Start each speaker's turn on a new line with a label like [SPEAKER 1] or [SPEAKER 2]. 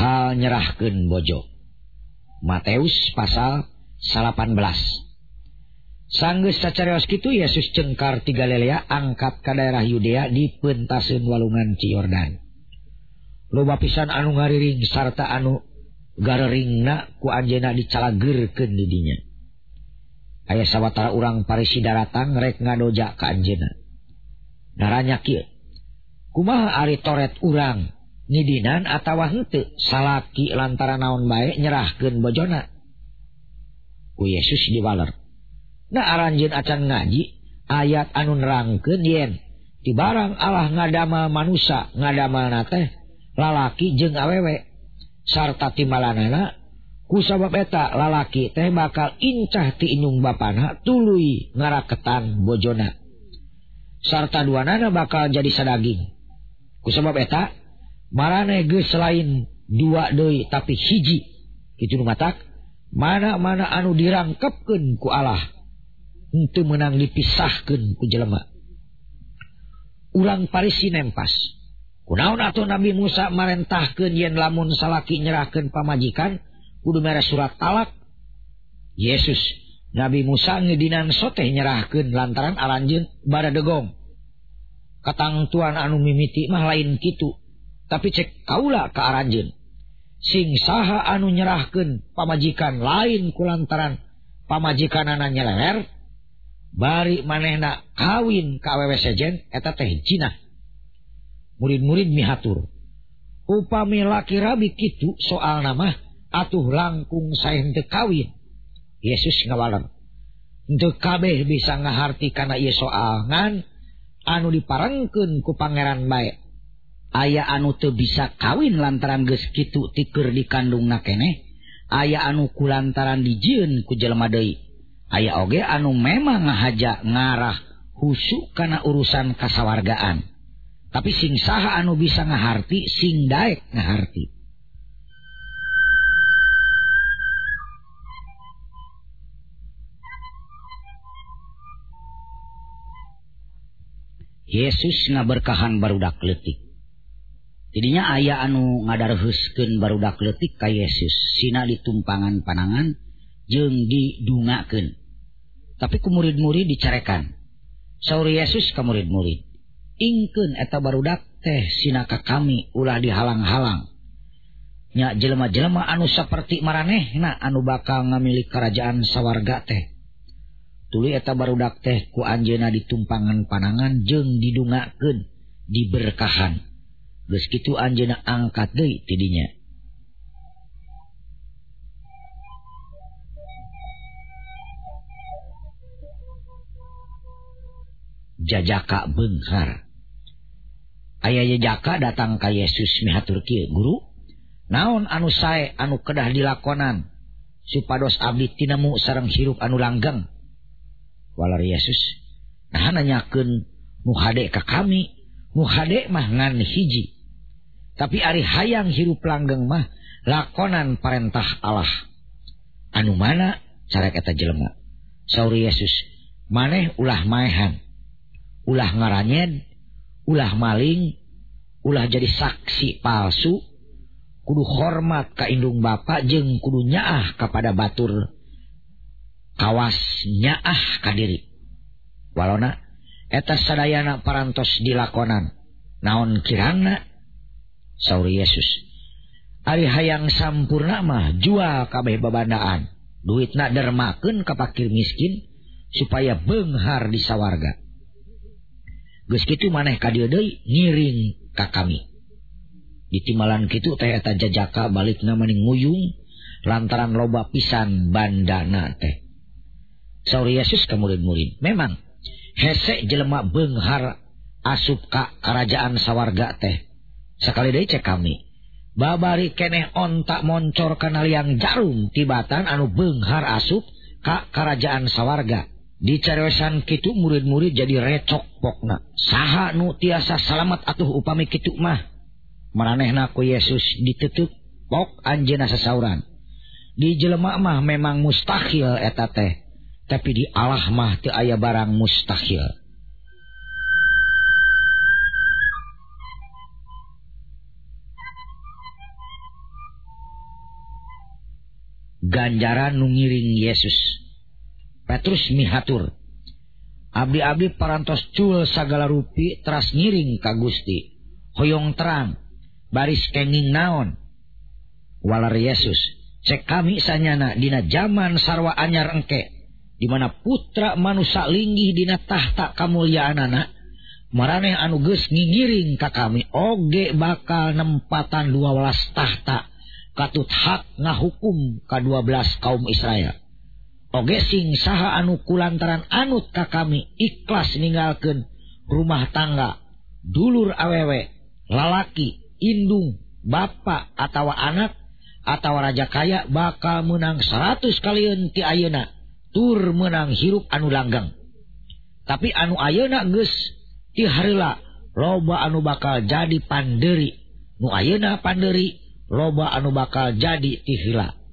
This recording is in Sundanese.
[SPEAKER 1] hal nyerahkeun bojo. Matius pasal 18. Sanggeus sacarios kitu Yesus cengkar ti Galilea angkat ka daerah Yudea di peuntaseun walungan Ci Yordan. Loba pisan anu ngariring sarta anu gareringna ku anjeunna dicalageurkeun di dinya. Aya sawatara urang Parisi daratang rek ngadoja ka anjeunna. Naranya kieu, kumaha ari toret urang ngidinan atawa henteu salaki lantaran naon bae nyerahkeun bojona? Ku Yesus dibaler, na aranjeun acan ngaji ayat anu nerangkeun yen ti barang Allah ngadama manusia ngadamalna teh lalaki jeung awewe sarta timbalanana ku sabab eta lalaki teh bakal incah ti indung bapana tuluy ngaraketan bojona sarta duanana bakal jadi sadaging. Ku sabab eta maraneh geus selain dua deui tapi hiji. Kitu nu matak mana-mana anu dirangkepkeun ku Allah henteu meunang dipisahkeun ku jelema. Urang Parisi nempas, kunaon atuh Nabi Musa marentahkeun yen lamun salaki nyerahkeun pamajikan kudu mere surat talak? Yesus, Nabi Musa ngedinan soteh nyerahkeun lantaran aranjeun bada degong. Katangtuan anu mimiti mah lain kitu, tapi cek kaula ka aranjeun. Sing saha anu nyerahkeun pamajikan lain kulantaran pamajikanana nyeleler, bari manehna kawin ka awewe sejen eta teh jinah. Murid-murid mihatur, upami laki rabi kitu soalna mah atuh langkung sae henteu kawin. Yesus ngawaler, henteu kabeh bisa ngaharti kana ieu soal ngan anu diparengkeun ku pangeran bae. Aya anu teu bisa kawin lantaran geus kitu ti keur dikandungna keneh, aya anu kulantaran dijieun ku jelema deui, aya oge anu memang ngahaja ngarah husu kana urusan kasawargaan. Tapi sing saha anu bisa ngaharti sing daek ngaharti. Yesus ngaberkahan barudak leutik. Tidinya aya anu ngadarheuskeun barudak leutik ka Yesus sina ditumpangan panangan jeung didungakeun. Tapi ku murid-murid dicarekan. Saur Yesus ka murid-murid, ingkeun eta barudak teh sina ka kami ulah dihalang-halang. Nya jelema-jelema anu saperti maranehna anu bakal ngamili kerajaan sawarga teh. Tuluy eta barudak teh ku anjeunna ditumpangan panangan jeung didungakeun, diberkahan. Geus kitu anjeunna angkat deui ti dinya. Jajaka beunghar. Aya jajaka datang ka Yesus mihatur kieu, Guru, naon anu sae anu kedah dilakonan supados abdi tinemu sareng hirup anu langgeng? Walar Yesus, nah nanyakeun nu hade ka kami, nu hade mah ngan hiji. Tapi ari hayang hirup langgeng mah lakonan parentah Allah. Anu mana carek eta jelema? Saur Yesus, maneh ulah maehan, ulah ngaranyed, ulah maling, ulah jadi saksi palsu, kudu hormat ka indung bapa jeung kudu nyaah kapada batur kawas nyaah ka diri. Walona eta sadayana parantos dilakonan. Naon kirangna? Saur Yesus, ari hayang sampurna mah jual kabeh babandaan, duitna dermakeun ka fakir miskin supaya beunghar di sawarga. Geus kitu maneh ka dieu deui ngiring ka kami. Ditimbalan kitu teh eta jajaka balikna mending nguyung lantaran loba pisan bandana teh. Saur Yesus ka murid-murid, memang hese jelema beunghar asup ka kerajaan sawarga teh. Sakali deui cek kami, babari keneh ontak moncor kana liang jarum tibatan anu beunghar asup ka kerajaan sawarga. Dicareosan kitu murid-murid jadi recok pokna. Saha nu tiasa salamet atuh upami kitu mah? Maranehna ku Yesus diteuteuk pok anjeunna sasauran. Di jelema mah memang mustahil eta teh, tapi di Allah mah teu aya barang mustahil. ganjaran nu ngiring Yesus. Petrus mihatur, abdi-abdi parantos cul sagala rupi teras ngiring ka Gusti. Hoyong terang, baris kenging naon. Walar Yesus, cek kami sanyana dina zaman sarwa anyar engke, di mana putra manusia linggih dina tahta kamulyaanana, maraneh anu geus ngingiring ka kami oge bakal nempatan 12 tahta katut hak ngahukum ka 12 kaum Israel. Oge sing saha anu kulantaran anut ka kami ikhlas ninggalkeun rumah tangga, dulur awewe, lalaki, indung, bapa atawa anak atawa raja kaya bakal menang 100 kalieun ti ayeuna tur menang hirup anu langgeng. Tapi anu ayeuna geus ti hareula loba anu bakal jadi panderi, nu ayeuna panderi loba anu bakal jadi ti heula.